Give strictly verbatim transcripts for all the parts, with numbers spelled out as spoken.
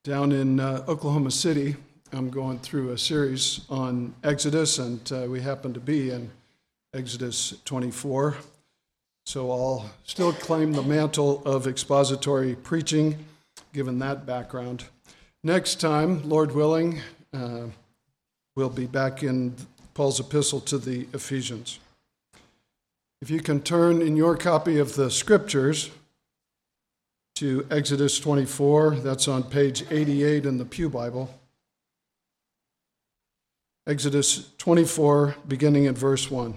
Down in uh, Oklahoma City, I'm going through a series on Exodus, and uh, we happen to be in Exodus twenty-four. So I'll still claim the mantle of expository preaching, given that background. Next time, Lord willing, uh, we'll be back in Paul's epistle to the Ephesians. If you can turn in your copy of the Scriptures to Exodus twenty-four, that's on page eighty-eight in the Pew Bible. Exodus twenty-four, beginning at verse one.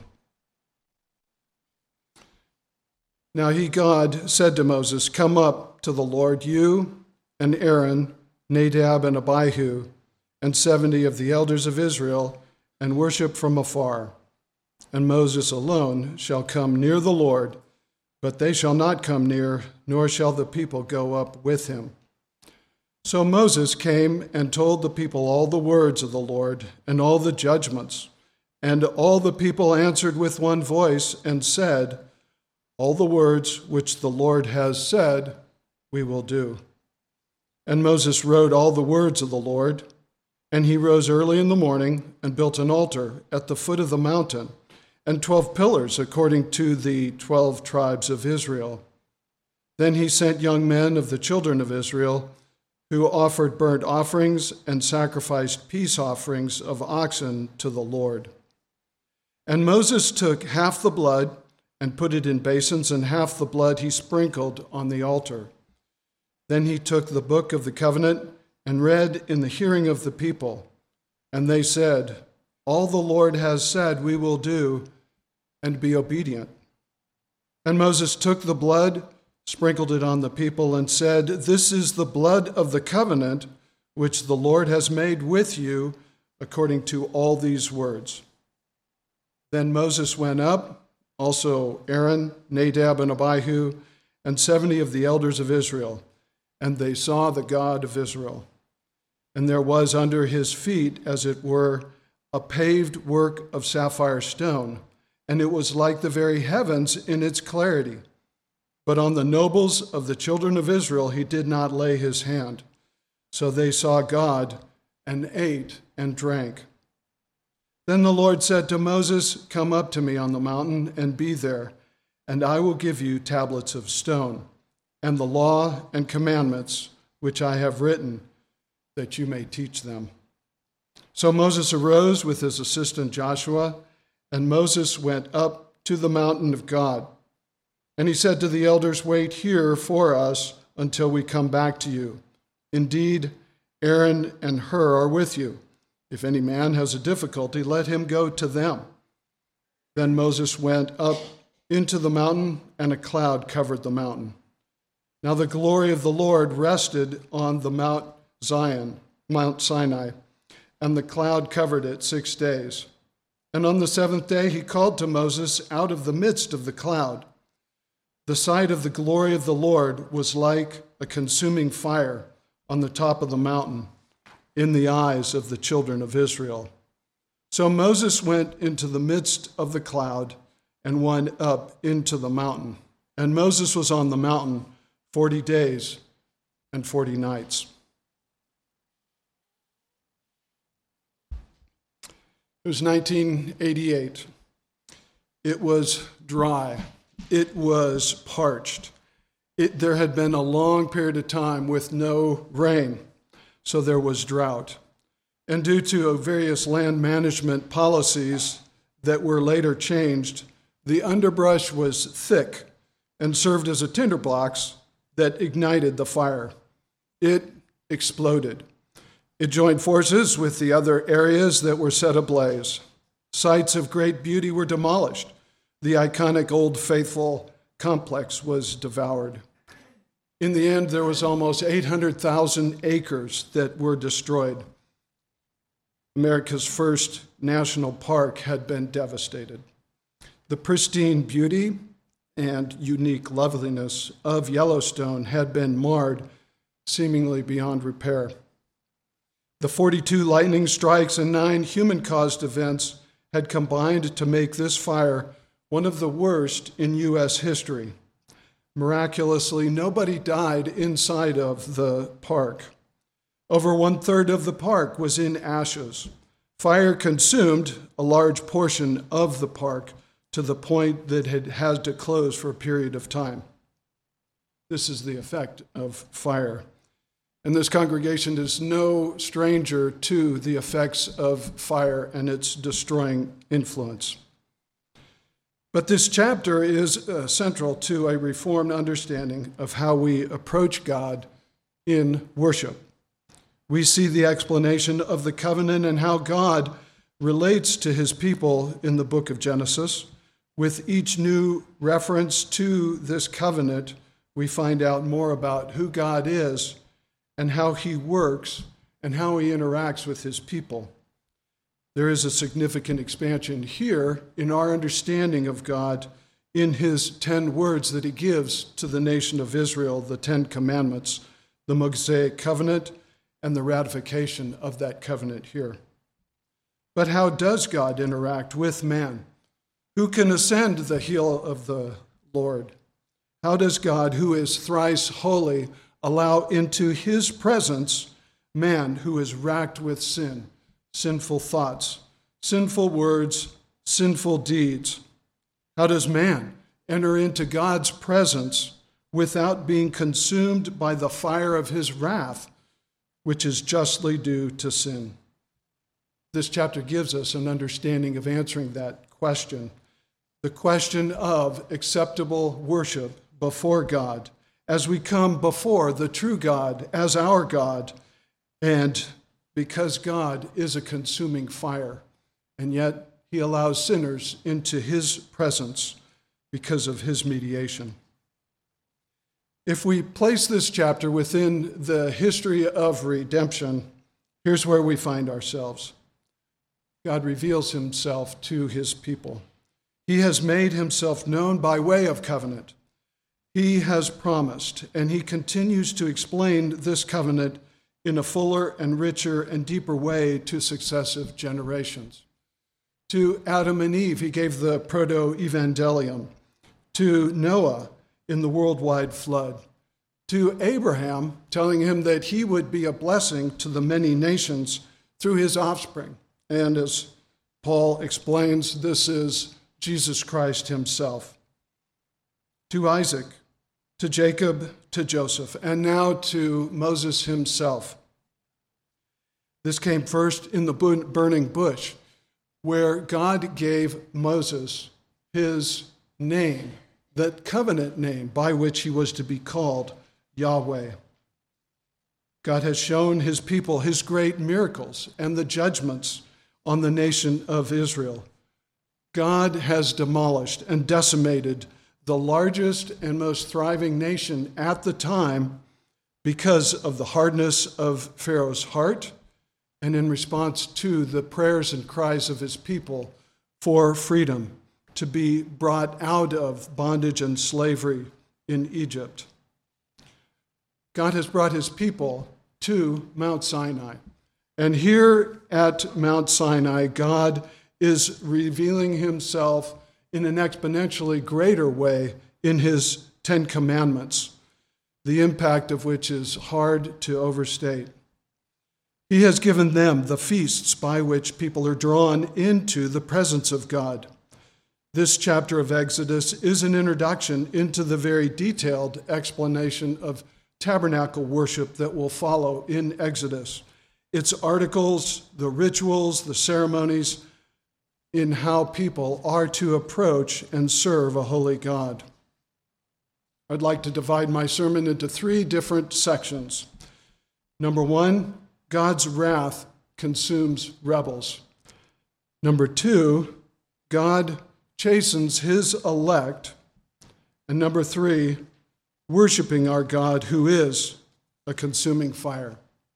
Now he, God, said to Moses, "Come up to the Lord, you and Aaron, Nadab and Abihu, and seventy of the elders of Israel, and worship from afar. And Moses alone shall come near the Lord, but they shall not come near, nor shall the people go up with him." So Moses came and told the people all the words of the Lord and all the judgments. And all the people answered with one voice and said, "All the words which the Lord has said, we will do." And Moses wrote all the words of the Lord. And he rose early in the morning and built an altar at the foot of the mountain, and twelve pillars according to the twelve tribes of Israel. Then he sent young men of the children of Israel, who offered burnt offerings and sacrificed peace offerings of oxen to the Lord. And Moses took half the blood and put it in basins, and half the blood he sprinkled on the altar. Then he took the book of the covenant and read in the hearing of the people. And they said, "All the Lord has said we will do, and be obedient." And Moses took the blood, sprinkled it on the people, and said, "This is the blood of the covenant which the Lord has made with you according to all these words." Then Moses went up, also Aaron, Nadab, and Abihu, and seventy of the elders of Israel, and they saw the God of Israel. And there was under his feet, as it were, a paved work of sapphire stone, and it was like the very heavens in its clarity. But on the nobles of the children of Israel he did not lay his hand. So they saw God and ate and drank. Then the Lord said to Moses, "Come up to me on the mountain and be there, and I will give you tablets of stone, and the law and commandments which I have written, that you may teach them." So Moses arose with his assistant Joshua, and Moses went up to the mountain of God. And he said to the elders, "Wait here for us until we come back to you. Indeed, Aaron and Hur are with you. If any man has a difficulty, let him go to them." Then Moses went up into the mountain, and a cloud covered the mountain. Now the glory of the Lord rested on the Mount Zion, Mount Sinai, and the cloud covered it six days. And on the seventh day he called to Moses out of the midst of the cloud. The sight of the glory of the Lord was like a consuming fire on the top of the mountain in the eyes of the children of Israel. So Moses went into the midst of the cloud and went up into the mountain. And Moses was on the mountain forty days and forty nights. It was nineteen eighty-eight. It was dry. It was parched. It, there had been a long period of time with no rain, so there was drought. And due to various land management policies that were later changed, the underbrush was thick and served as a tinderbox that ignited the fire. It exploded. It joined forces with the other areas that were set ablaze. Sites of great beauty were demolished. The iconic Old Faithful complex was devoured. In the end, there was almost eight hundred thousand acres that were destroyed. America's first national park had been devastated. The pristine beauty and unique loveliness of Yellowstone had been marred, seemingly beyond repair. The forty-two lightning strikes and nine human-caused events had combined to make this fire one of the worst in U S history. Miraculously, nobody died inside of the park. Over one-third of the park was in ashes. Fire consumed a large portion of the park to the point that it had to close for a period of time. This is the effect of fire. And this congregation is no stranger to the effects of fire and its destroying influence. But this chapter is uh, central to a Reformed understanding of how we approach God in worship. We see the explanation of the covenant and how God relates to his people in the book of Genesis. With each new reference to this covenant, we find out more about who God is and how he works and how he interacts with his people. There is a significant expansion here in our understanding of God in his ten words that he gives to the nation of Israel, the Ten Commandments, the Mosaic covenant, and the ratification of that covenant here. But how does God interact with man? Who can ascend the hill of the Lord? How does God, who is thrice holy, allow into his presence man who is racked with sin, sinful thoughts, sinful words, sinful deeds? How does man enter into God's presence without being consumed by the fire of his wrath, which is justly due to sin? This chapter gives us an understanding of answering that question, the question of acceptable worship before God, as we come before the true God as our God, and because God is a consuming fire, and yet he allows sinners into his presence because of his mediation. If we place this chapter within the history of redemption, here's where we find ourselves. God reveals himself to his people. He has made himself known by way of covenant. He has promised, and he continues to explain this covenant in a fuller and richer and deeper way to successive generations. To Adam and Eve, he gave the proto-evangelium. To Noah, in the worldwide flood. To Abraham, telling him that he would be a blessing to the many nations through his offspring. And as Paul explains, this is Jesus Christ himself. To Isaac, to Jacob, to Joseph, and now to Moses himself. This came first in the burning bush, where God gave Moses his name, that covenant name by which he was to be called Yahweh. God has shown his people his great miracles and the judgments on the nation of Israel. God has demolished and decimated the largest and most thriving nation at the time because of the hardness of Pharaoh's heart and in response to the prayers and cries of his people for freedom to be brought out of bondage and slavery in Egypt. God has brought his people to Mount Sinai. And here at Mount Sinai, God is revealing himself in an exponentially greater way in his Ten Commandments, the impact of which is hard to overstate. He has given them the feasts by which people are drawn into the presence of God. This chapter of Exodus is an introduction into the very detailed explanation of tabernacle worship that will follow in Exodus. Its articles, the rituals, the ceremonies, in how people are to approach and serve a holy God. I'd like to divide my sermon into three different sections. Number one, God's wrath consumes rebels. Number two, God chastens his elect. And number three, worshiping our God who is a consuming fire.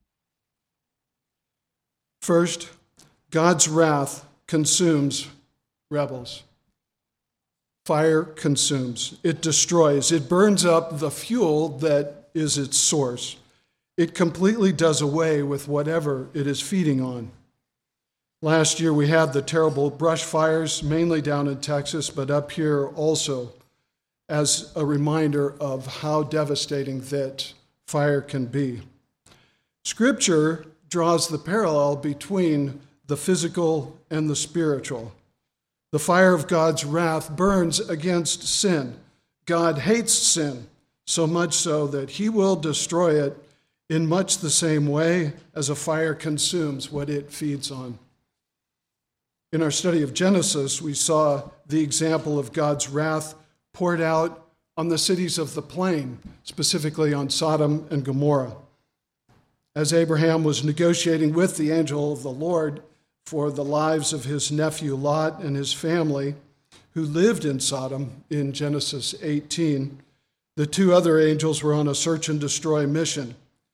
First, God's wrath consumes rebels. Fire consumes. It destroys. It burns up the fuel that is its source. It completely does away with whatever it is feeding on. Last year we had the terrible brush fires, mainly down in Texas, but up here also, as a reminder of how devastating that fire can be. Scripture draws the parallel between the physical and the spiritual. The fire of God's wrath burns against sin. God hates sin, so much so that he will destroy it in much the same way as a fire consumes what it feeds on. In our study of Genesis, we saw the example of God's wrath poured out on the cities of the plain, specifically on Sodom and Gomorrah. As Abraham was negotiating with the angel of the Lord for the lives of his nephew Lot and his family, who lived in Sodom in Genesis eighteen, the two other angels were on a search and destroy mission.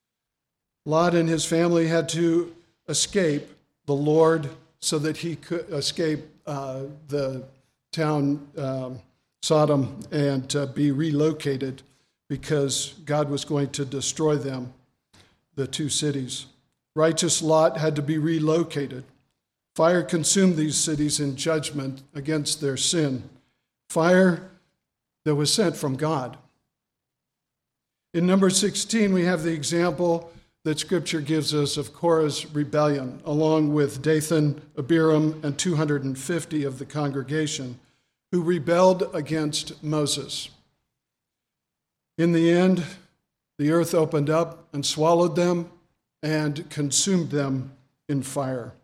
Lot and his family had to escape the Lord so that he could escape uh, the town um, Sodom and uh, be relocated because God was going to destroy them, the two cities. Righteous Lot had to be relocated. Fire consumed these cities in judgment against their sin. Fire that was sent from God. In Numbers sixteen, we have the example that Scripture gives us of Korah's rebellion, along with Dathan, Abiram, and two hundred fifty of the congregation, who rebelled against Moses. In the end, the earth opened up and swallowed them and consumed them in fire.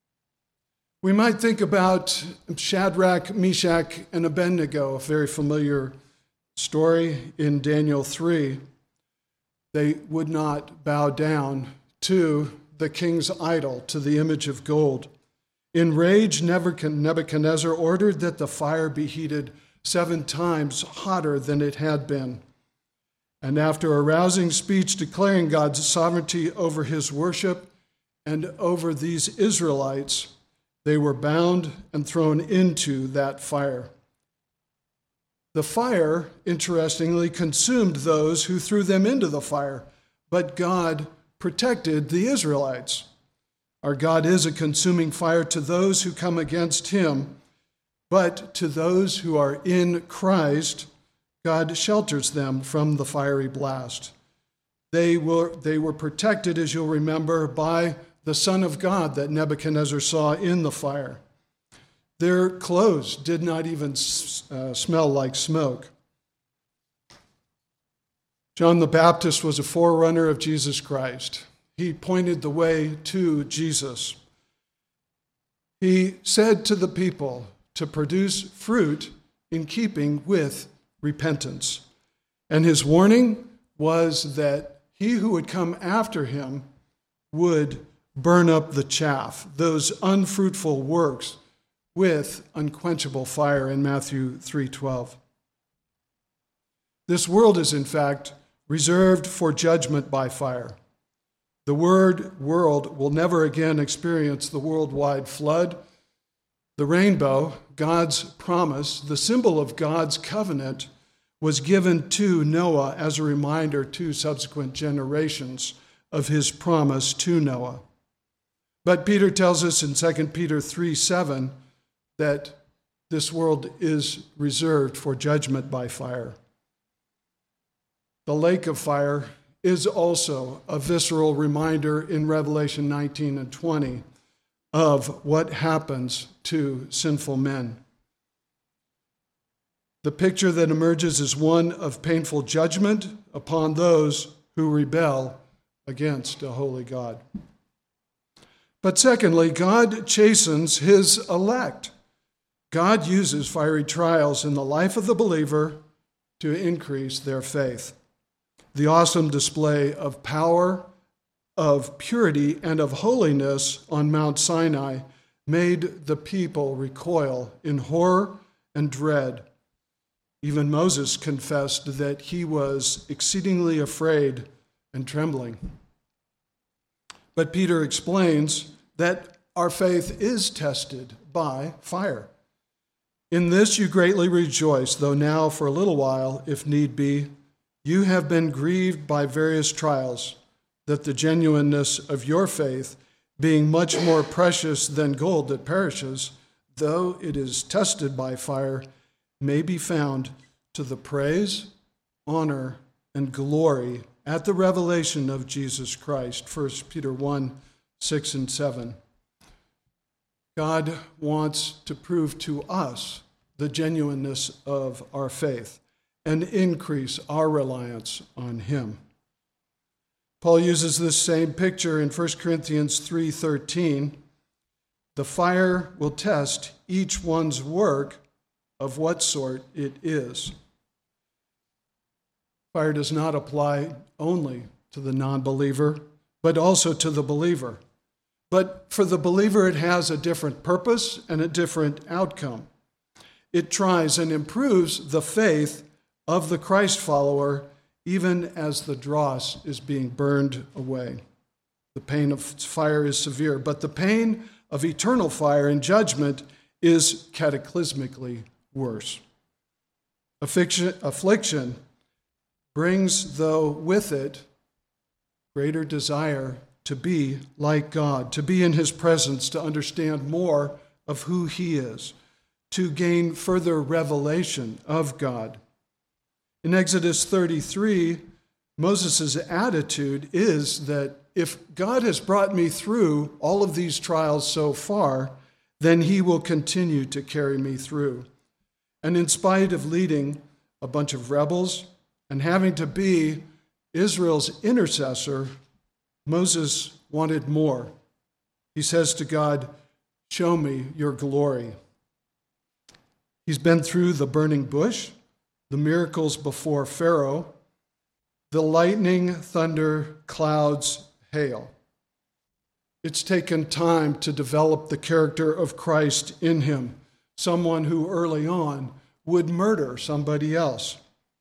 We might think about Shadrach, Meshach, and Abednego, a very familiar story in Daniel three. They would not bow down to the king's idol, to the image of gold. Enraged, Nebuchadnezzar ordered that the fire be heated seven times hotter than it had been. And after a rousing speech declaring God's sovereignty over his worship and over these Israelites, they were bound and thrown into that fire. The fire, interestingly, consumed those who threw them into the fire, but God protected the Israelites. Our God is a consuming fire to those who come against him, but to those who are in Christ, God shelters them from the fiery blast. They were, they were protected, as you'll remember, by the Son of God that Nebuchadnezzar saw in the fire. Their clothes did not even uh, smell like smoke. John the Baptist was a forerunner of Jesus Christ. He pointed the way to Jesus. He said to the people to produce fruit in keeping with repentance. And his warning was that he who would come after him would burn up the chaff, those unfruitful works, with unquenchable fire in Matthew three twelve. This world is, in fact, reserved for judgment by fire. The word world will never again experience the worldwide flood. The rainbow, God's promise, the symbol of God's covenant, was given to Noah as a reminder to subsequent generations of his promise to Noah. But Peter tells us in Second Peter three seven that this world is reserved for judgment by fire. The lake of fire is also a visceral reminder in Revelation nineteen and twenty of what happens to sinful men. The picture that emerges is one of painful judgment upon those who rebel against a holy God. But secondly, God chastens his elect. God uses fiery trials in the life of the believer to increase their faith. The awesome display of power, of purity, and of holiness on Mount Sinai made the people recoil in horror and dread. Even Moses confessed that he was exceedingly afraid and trembling. But Peter explains that our faith is tested by fire. In this you greatly rejoice, though now for a little while, if need be, you have been grieved by various trials, that the genuineness of your faith, being much more precious than gold that perishes, though it is tested by fire, may be found to the praise, honor, and glory at the revelation of Jesus Christ, First Peter one, six and seven. God wants to prove to us the genuineness of our faith and increase our reliance on him. Paul uses this same picture in First Corinthians three thirteen. The fire will test each one's work of what sort it is. Fire does not apply only to the non-believer, but also to the believer. But for the believer, it has a different purpose and a different outcome. It tries and improves the faith of the Christ follower, even as the dross is being burned away. The pain of fire is severe, but the pain of eternal fire and judgment is cataclysmically worse. Affliction, affliction brings, though, with it greater desire to be like God, to be in his presence, to understand more of who he is, to gain further revelation of God. In Exodus thirty-three, Moses' attitude is that if God has brought me through all of these trials so far, then he will continue to carry me through. And in spite of leading a bunch of rebels and having to be Israel's intercessor, Moses wanted more. He says to God, "Show me your glory." He's been through the burning bush, the miracles before Pharaoh, the lightning, thunder, clouds, hail. It's taken time to develop the character of Christ in him, someone who early on would murder somebody else.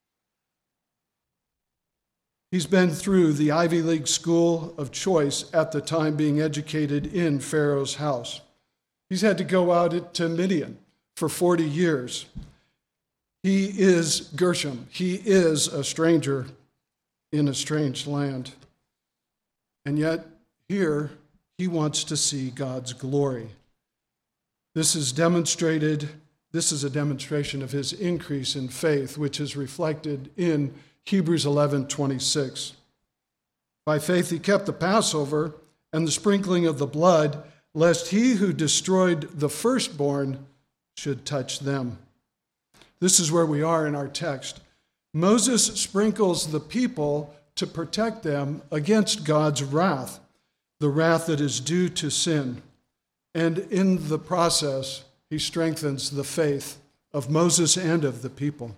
He's been through the Ivy League school of choice at the time, being educated in Pharaoh's house. He's had to go out to Midian for forty years. He is Gershom. He is a stranger in a strange land. And yet, here, he wants to see God's glory. This is demonstrated, this is a demonstration of his increase in faith, which is reflected in Hebrews eleven twenty-six. By faith he kept the Passover and the sprinkling of the blood, lest he who destroyed the firstborn should touch them. This is where we are in our text. Moses sprinkles the people to protect them against God's wrath, the wrath that is due to sin. And in the process, he strengthens the faith of Moses and of the people.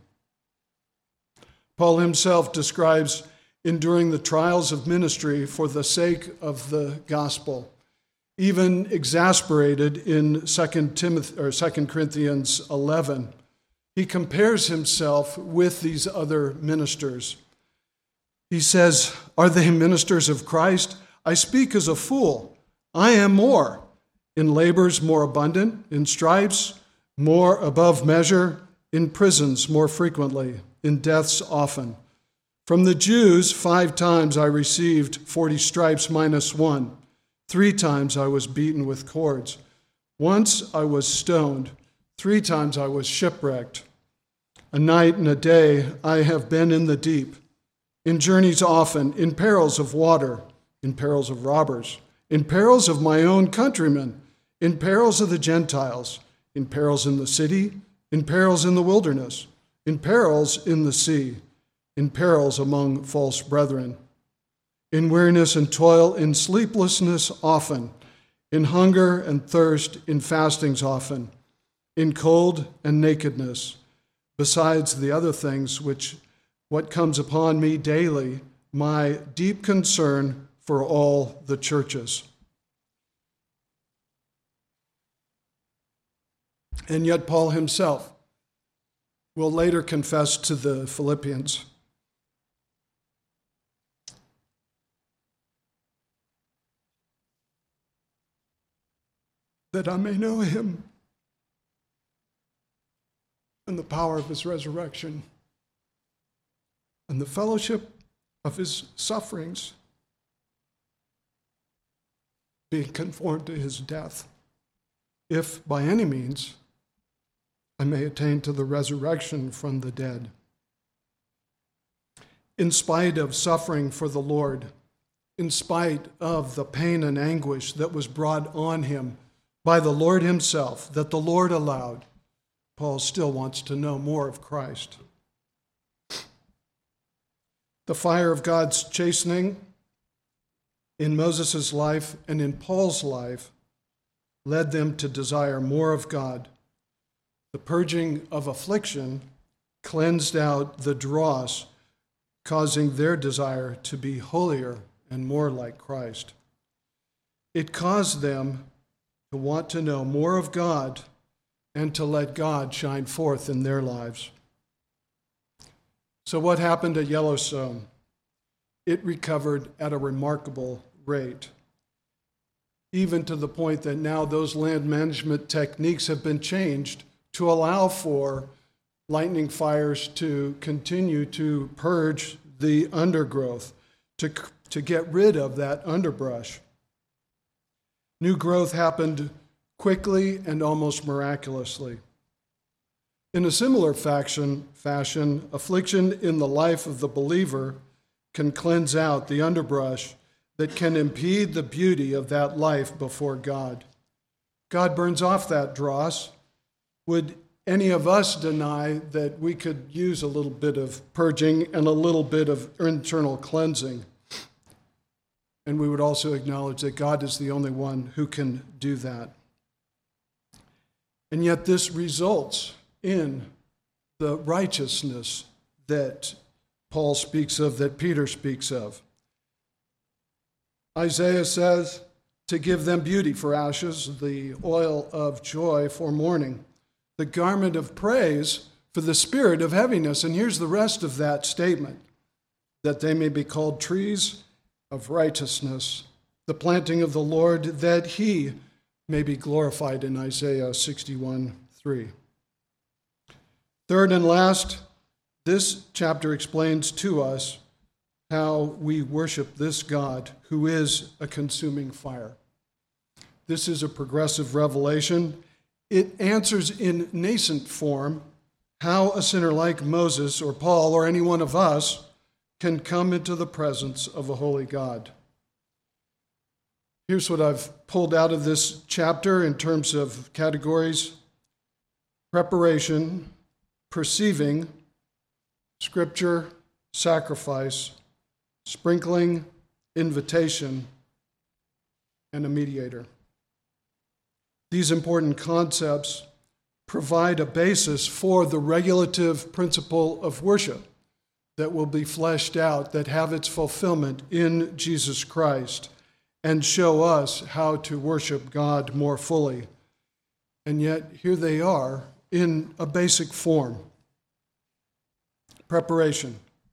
Paul himself describes enduring the trials of ministry for the sake of the gospel, even exasperated in Second Timothy or Second Corinthians eleven. He compares himself with these other ministers. He says, "Are they ministers of Christ? I speak as a fool. I am more. In labors more abundant, in stripes more above measure, in prisons more frequently, in deaths often. From the Jews five times I received forty stripes minus one. Three times I was beaten with cords. Once I was stoned. Three times I was shipwrecked. A night and a day I have been in the deep, in journeys often, in perils of water, in perils of robbers, in perils of my own countrymen, in perils of the Gentiles, in perils in the city, in perils in the wilderness, in perils in the sea, in perils among false brethren, in weariness and toil, in sleeplessness often, in hunger and thirst, in fastings often, in cold and nakedness, besides the other things which what comes upon me daily, my deep concern for all the churches." And yet Paul himself will later confess to the Philippians, "that I may know him and the power of his resurrection and the fellowship of his sufferings, being conformed to his death, if by any means I may attain to the resurrection from the dead." in spite of suffering for the Lord, in spite of the pain and anguish that was brought on him by the Lord himself, that the Lord allowed, Paul still wants to know more of Christ. The fire of God's chastening in Moses' life and in Paul's life led them to desire more of God. The purging of affliction cleansed out the dross, causing their desire to be holier and more like Christ. It caused them to want to know more of God and to let God shine forth in their lives. So what happened at Yellowstone? It recovered at a remarkable rate, even to the point that now those land management techniques have been changed to allow for lightning fires to continue to purge the undergrowth, to, to get rid of that underbrush. New growth happened quickly and almost miraculously. In a similar fashion, fashion, affliction in the life of the believer can cleanse out the underbrush that can impede the beauty of that life before God. God burns off that dross. Would any of us deny that we could use a little bit of purging and a little bit of internal cleansing? And we would also acknowledge that God is the only one who can do that. And yet this results in the righteousness that Paul speaks of, that Peter speaks of. Isaiah says, to give them beauty for ashes, the oil of joy for mourning, the garment of praise for the spirit of heaviness. And here's the rest of that statement, that they may be called trees of righteousness, the planting of the Lord, that he may be glorified, in Isaiah sixty-one three. Third and last, this chapter explains to us how we worship this God who is a consuming fire. This is a progressive revelation. It answers in nascent form how a sinner like Moses or Paul or any one of us can come into the presence of a holy God. Here's what I've pulled out of this chapter in terms of categories: preparation, perceiving, scripture, sacrifice, sprinkling, invitation, and a mediator. These important concepts provide a basis for the regulative principle of worship that will be fleshed out, that have its fulfillment in Jesus Christ, and show us how to worship God more fully. And yet, here they are in a basic form. Preparation.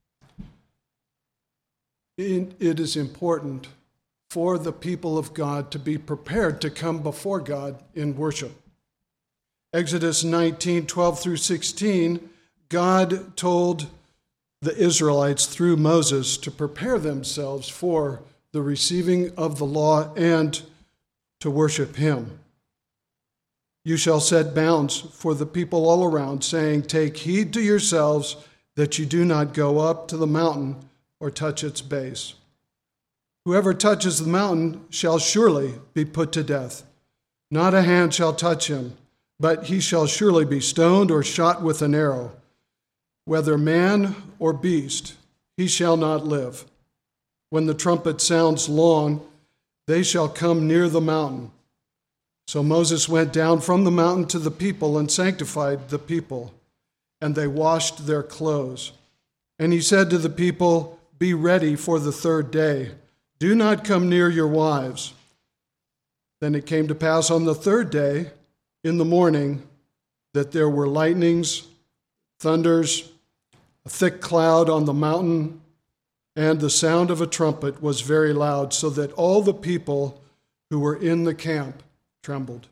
It is important for the people of God to be prepared to come before God in worship. Exodus nineteen, twelve through sixteen, God told the Israelites through Moses to prepare themselves for the receiving of the law and to worship him. You shall set bounds for the people all around, saying, take heed to yourselves that you do not go up to the mountain or touch its base. Whoever touches the mountain shall surely be put to death. Not a hand shall touch him, but he shall surely be stoned or shot with an arrow. Whether man or beast, he shall not live. When the trumpet sounds long, they shall come near the mountain. So Moses went down from the mountain to the people and sanctified the people, and they washed their clothes. And he said to the people, be ready for the third day. Do not come near your wives. Then it came to pass on the third day, in the morning, that there were lightnings, thunders, a thick cloud on the mountain, and the sound of a trumpet was very loud, so that all the people who were in the camp trembled.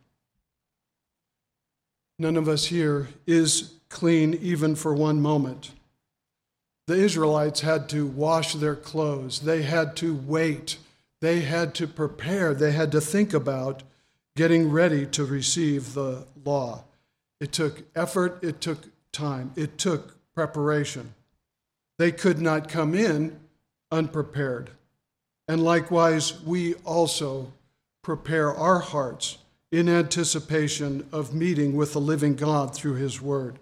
None of us here is clean even for one moment. The Israelites had to wash their clothes. They had to wait. They had to prepare. They had to think about getting ready to receive the law. It took effort. It took time. It took preparation. They could not come in unprepared. And likewise, we also prepare our hearts in anticipation of meeting with the living God through his word.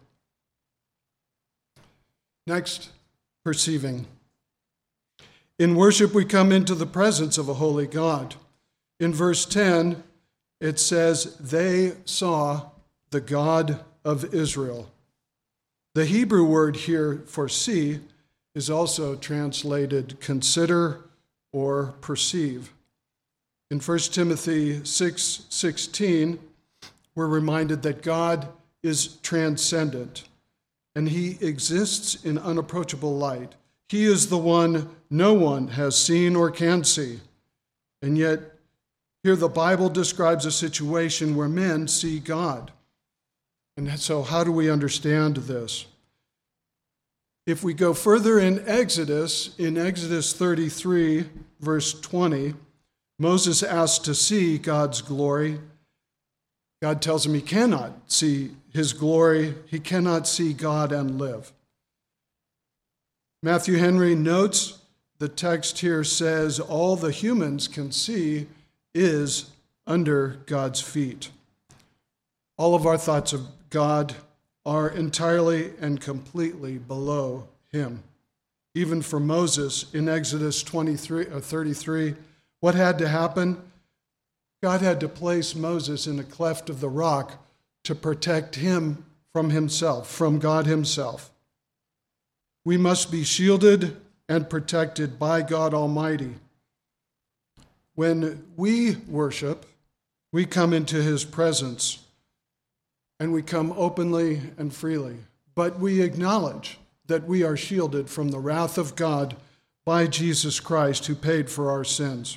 Next, perceiving. In worship, we come into the presence of a holy God. In verse ten, it says, they saw the God of Israel. The Hebrew word here for see is also translated consider or perceive. In First Timothy six sixteen, we're reminded that God is transcendent and he exists in unapproachable light. He is the one no one has seen or can see. And yet, here the Bible describes a situation where men see God. And so how do we understand this? If we go further in Exodus, in Exodus thirty-three, verse twenty, Moses asked to see God's glory. God tells him he cannot see his glory. He cannot see God and live. Matthew Henry notes the text here says all the humans can see is under God's feet. All of our thoughts of God are entirely and completely below him. Even for Moses in Exodus twenty-three, or thirty-three, what had to happen? God had to place Moses in a cleft of the rock to protect him from himself, from God himself. We must be shielded and protected by God Almighty. When we worship, we come into his presence, and we come openly and freely. But we acknowledge that we are shielded from the wrath of God by Jesus Christ, who paid for our sins.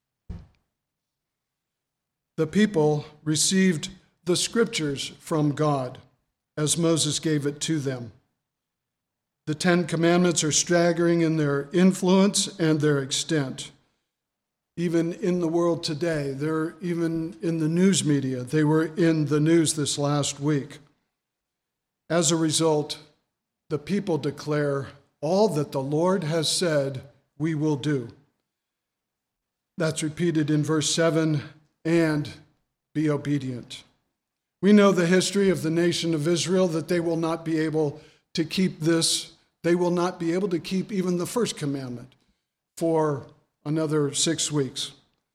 The people received the scriptures from God as Moses gave it to them. The Ten Commandments are staggering in their influence and their extent. Even in the world today, they're even in the news media. They were in the news this last week. As a result, the people declare, all that the Lord has said, we will do. That's repeated in verse seven, and be obedient. We know the history of the nation of Israel, that they will not be able to keep this. They will not be able to keep even the first commandment for another six weeks.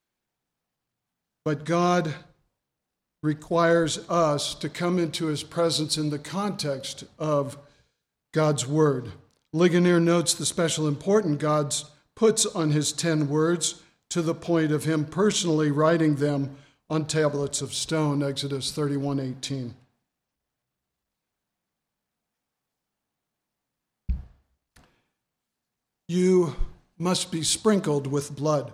But God requires us to come into his presence in the context of God's word. Ligonier notes the special importance God puts on his ten words to the point of him personally writing them on tablets of stone, Exodus thirty-one eighteen. You must be sprinkled with blood.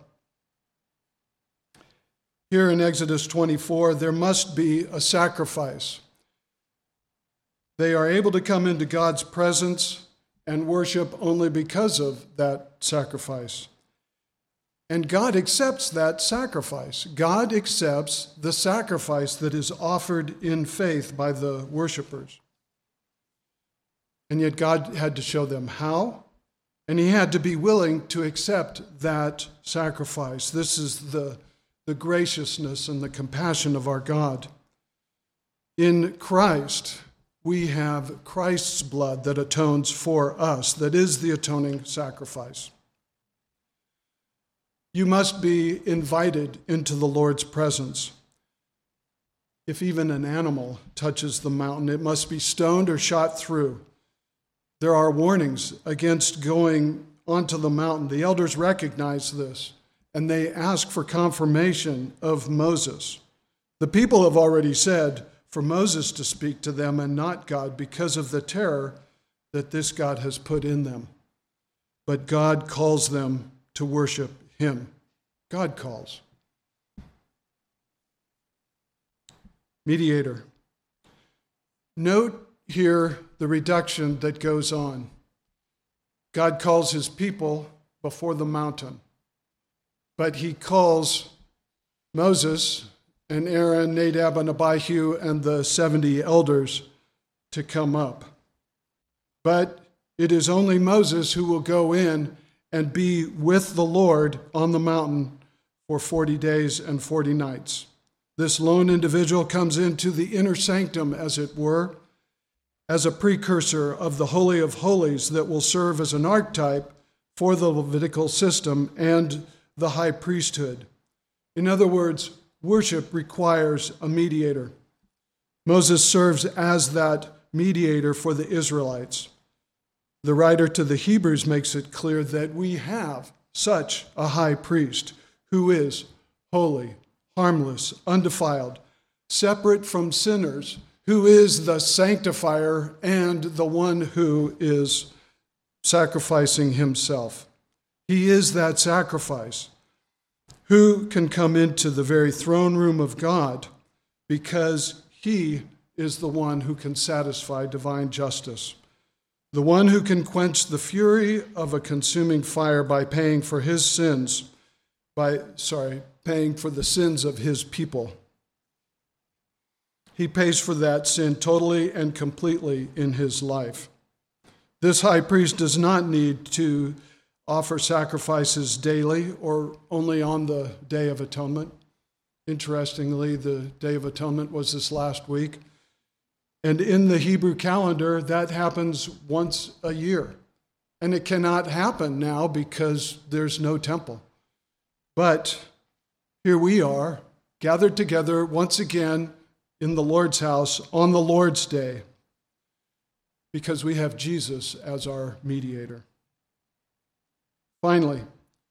Here in Exodus twenty-four, there must be a sacrifice. They are able to come into God's presence and worship only because of that sacrifice. And God accepts that sacrifice. God accepts the sacrifice that is offered in faith by the worshipers. And yet God had to show them how. And he had to be willing to accept that sacrifice. This is the, the graciousness and the compassion of our God. In Christ, we have Christ's blood that atones for us, that is the atoning sacrifice. You must be invited into the Lord's presence. If even an animal touches the mountain, it must be stoned or shot through. There are warnings against going onto the mountain. The elders recognize this, and they ask for confirmation of Moses. The people have already said for Moses to speak to them and not God because of the terror that this God has put in them. But God calls them to worship him. God calls. Mediator. Note here the reduction that goes on. God calls his people before the mountain, but he calls Moses and Aaron, Nadab and Abihu, and the seventy elders to come up. But It is only Moses who will go in and be with the Lord on the mountain for forty days and forty nights. This lone individual comes into the inner sanctum, as it were, as a precursor of the Holy of Holies that will serve as an archetype for the Levitical system and the high priesthood. In other words, worship requires a mediator. Moses serves as that mediator for the Israelites. The writer to the Hebrews makes it clear that we have such a high priest who is holy, harmless, undefiled, separate from sinners, who is the sanctifier and the one who is sacrificing himself. He is that sacrifice. Who can come into the very throne room of God because he is the one who can satisfy divine justice, the one who can quench the fury of a consuming fire by paying for his sins, by, sorry, paying for the sins of his people. He pays for that sin totally and completely in his life. This high priest does not need to offer sacrifices daily or only on the Day of Atonement. Interestingly, the Day of Atonement was this last week. And in the Hebrew calendar, that happens once a year. And it cannot happen now because there's no temple. But here we are, gathered together once again in the Lord's house on the Lord's Day, because we have Jesus as our mediator. Finally,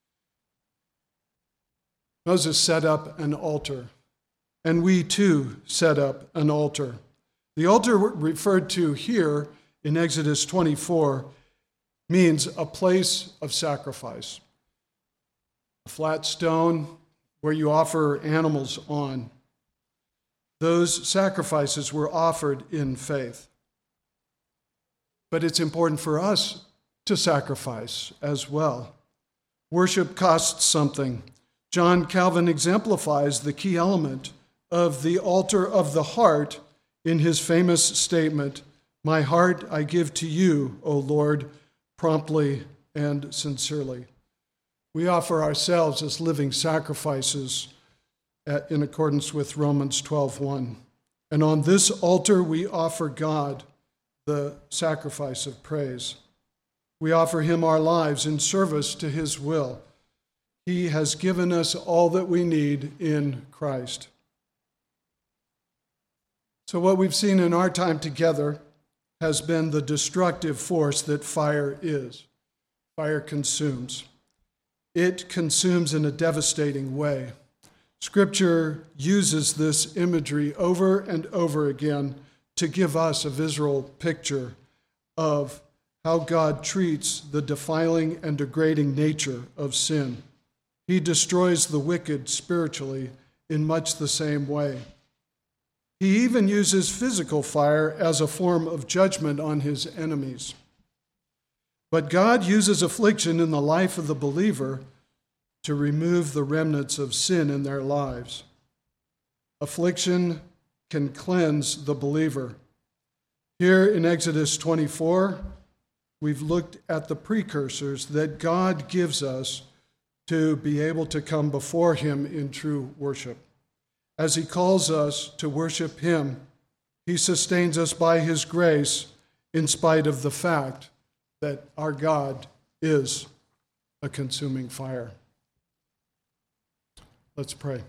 Moses set up an altar, and we too set up an altar. The altar referred to here in Exodus twenty-four means a place of sacrifice, a flat stone where you offer animals on. Those sacrifices were offered in faith. But it's important for us to sacrifice as well. Worship costs something. John Calvin exemplifies the key element of the altar of the heart in his famous statement, "My heart I give to you, O Lord, promptly and sincerely." We offer ourselves as living sacrifices in accordance with Romans twelve one. And on this altar we offer God the sacrifice of praise. We offer him our lives in service to his will. He has given us all that we need in Christ. So what we've seen in our time together has been the destructive force that fire is. Fire consumes. It consumes in a devastating way. Scripture uses this imagery over and over again to give us a visual picture of how God treats the defiling and degrading nature of sin. He destroys the wicked spiritually in much the same way. He even uses physical fire as a form of judgment on his enemies. But God uses affliction in the life of the believer to remove the remnants of sin in their lives. Affliction can cleanse the believer. Here in Exodus twenty-four, we've looked at the precursors that God gives us to be able to come before him in true worship. As he calls us to worship him, he sustains us by his grace in spite of the fact that our God is a consuming fire. Let's pray.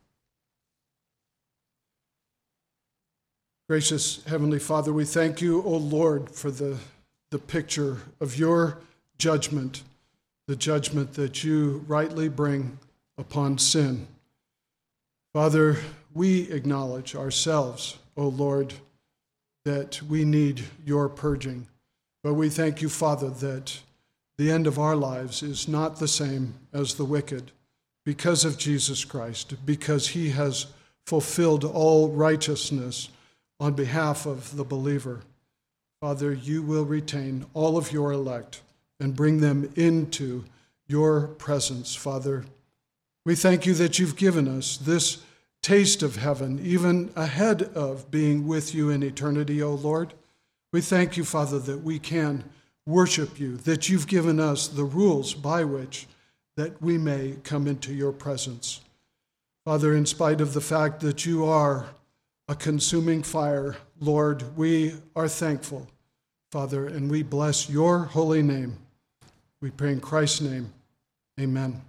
Gracious Heavenly Father, we thank you, O Lord, for the, the picture of your judgment, the judgment that you rightly bring upon sin. Father, we acknowledge ourselves, O Lord, that we need your purging. But we thank you, Father, that the end of our lives is not the same as the wicked because of Jesus Christ, because he has fulfilled all righteousness on behalf of the believer. Father, you will retain all of your elect and bring them into your presence, Father. We thank you that you've given us this taste of heaven, even ahead of being with you in eternity, O Lord. We thank you, Father, that we can worship you, that you've given us the rules by which that we may come into your presence. Father, in spite of the fact that you are a consuming fire, Lord, we are thankful, Father, and we bless your holy name. We pray in Christ's name. Amen.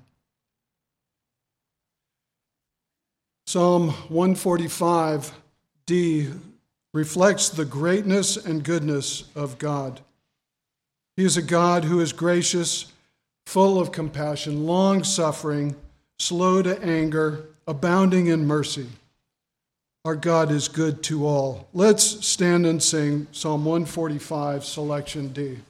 Psalm one forty-five D reflects the greatness and goodness of God. He is a God who is gracious, full of compassion, long-suffering, slow to anger, abounding in mercy. Our God is good to all. Let's stand and sing Psalm one forty-five, selection D.